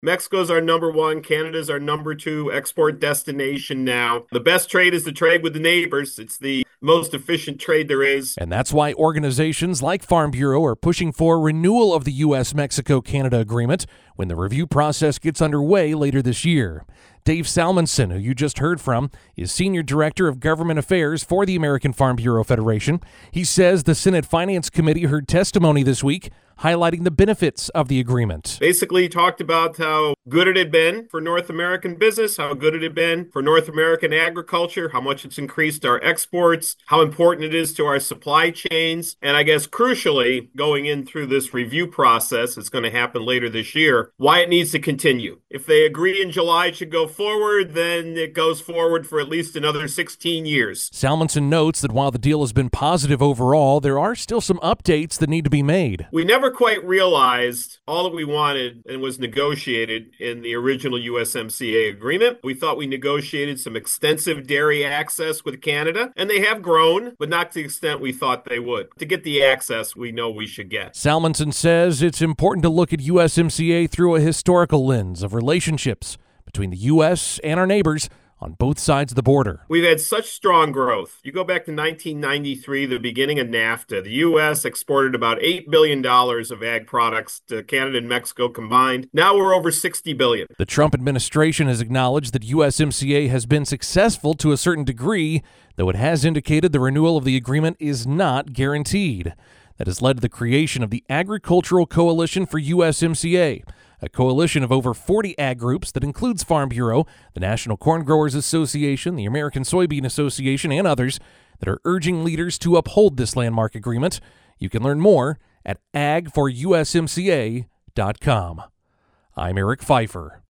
Mexico's our number one. Canada's our number two export destination now. The best trade is the trade with the neighbors. It's the most efficient trade there is. And that's why organizations like Farm Bureau are pushing for renewal of the U.S.-Mexico-Canada agreement when the review process gets underway later this year. Dave Salmonson, who you just heard from, is Senior Director of Government Affairs for the American Farm Bureau Federation. He says the Senate Finance Committee heard testimony this week highlighting the benefits of the agreement. Basically, he talked about how good it had been for North American business, how good it had been for North American agriculture, how much it's increased our exports, how important it is to our supply chains, and I guess crucially, going in through this review process, it's going to happen later this year, why it needs to continue. If they agree in July it should go forward, then it goes forward for at least another 16 years. Salmonson notes that while the deal has been positive overall, there are still some updates that need to be made. We never quite realized all that we wanted and was negotiated in the original USMCA agreement. We thought we negotiated some extensive dairy access with Canada, and they have grown, but not to the extent we thought they would. To get the access we know we should get. Salmonson says it's important to look at USMCA through a historical lens of relationships between the U.S. and our neighbors on both sides of the border. We've had such strong growth. You go back to 1993, the beginning of NAFTA. The U.S. exported about $8 billion of ag products to Canada and Mexico combined. Now we're over $60 billion. The Trump administration has acknowledged that USMCA has been successful to a certain degree, though it has indicated the renewal of the agreement is not guaranteed. That has led to the creation of the Agricultural Coalition for USMCA, a coalition of over 40 ag groups that includes Farm Bureau, the National Corn Growers Association, the American Soybean Association, and others that are urging leaders to uphold this landmark agreement. You can learn more at agforusmca.com. I'm Eric Pfeiffer.